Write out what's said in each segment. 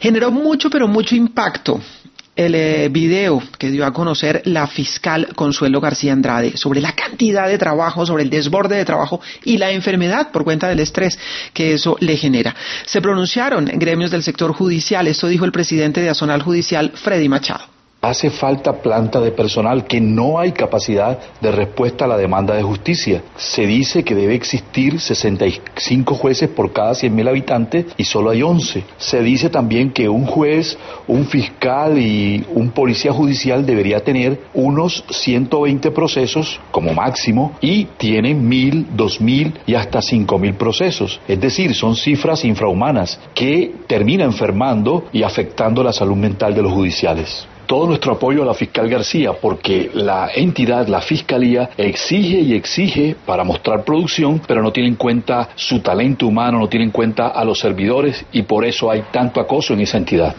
Generó mucho, pero mucho impacto el video que dio a conocer la fiscal Consuelo García Andrade sobre la cantidad de trabajo, sobre el desborde de trabajo y la enfermedad por cuenta del estrés que eso le genera. Se pronunciaron gremios del sector judicial, esto dijo el presidente de Azonal Judicial, Freddy Machado. Hace falta planta de personal, que no hay capacidad de respuesta a la demanda de justicia. Se dice que debe existir 65 jueces por cada 100.000 habitantes y solo hay 11. Se dice también que un juez, un fiscal y un policía judicial debería tener unos 120 procesos como máximo y tienen 1.000, 2.000 y hasta 5.000 procesos. Es decir, son cifras infrahumanas que terminan enfermando y afectando la salud mental de los judiciales. Todo nuestro apoyo a la fiscal García, porque la entidad, la fiscalía, exige y exige para mostrar producción, pero no tiene en cuenta su talento humano, no tiene en cuenta a los servidores y por eso hay tanto acoso en esa entidad.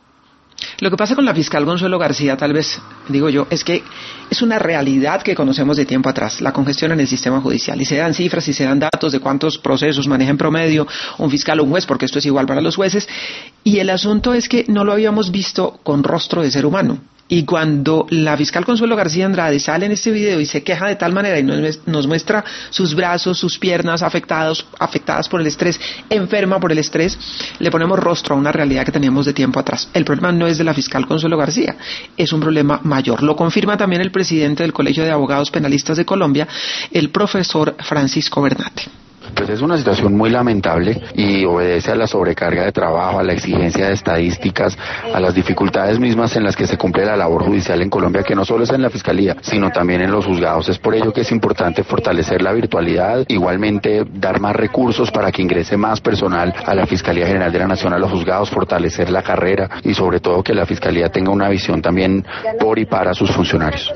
Lo que pasa con la fiscal Consuelo García, tal vez, digo yo, es que es una realidad que conocemos de tiempo atrás, la congestión en el sistema judicial, y se dan cifras y se dan datos de cuántos procesos maneja en promedio un fiscal o un juez, porque esto es igual para los jueces, y el asunto es que no lo habíamos visto con rostro de ser humano. Y cuando la fiscal Consuelo García Andrade sale en este video y se queja de tal manera y nos muestra sus brazos, sus piernas afectadas por el estrés, enferma por el estrés, le ponemos rostro a una realidad que teníamos de tiempo atrás. El problema no es de la fiscal Consuelo García, es un problema mayor. Lo confirma también el presidente del Colegio de Abogados Penalistas de Colombia, el profesor Francisco Bernate. Pues es una situación muy lamentable y obedece a la sobrecarga de trabajo, a la exigencia de estadísticas, a las dificultades mismas en las que se cumple la labor judicial en Colombia, que no solo es en la Fiscalía, sino también en los juzgados. Es por ello que es importante fortalecer la virtualidad, igualmente dar más recursos para que ingrese más personal a la Fiscalía General de la Nación, a los juzgados, fortalecer la carrera y sobre todo que la Fiscalía tenga una visión también por y para sus funcionarios.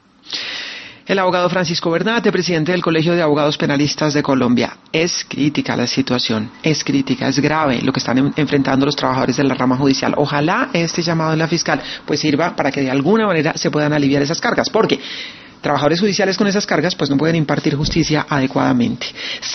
El abogado Francisco Bernate, presidente del Colegio de Abogados Penalistas de Colombia. Es crítica la situación, es crítica, es grave lo que están enfrentando los trabajadores de la rama judicial. Ojalá este llamado de la fiscal pues sirva para que de alguna manera se puedan aliviar esas cargas, porque trabajadores judiciales con esas cargas pues no pueden impartir justicia adecuadamente.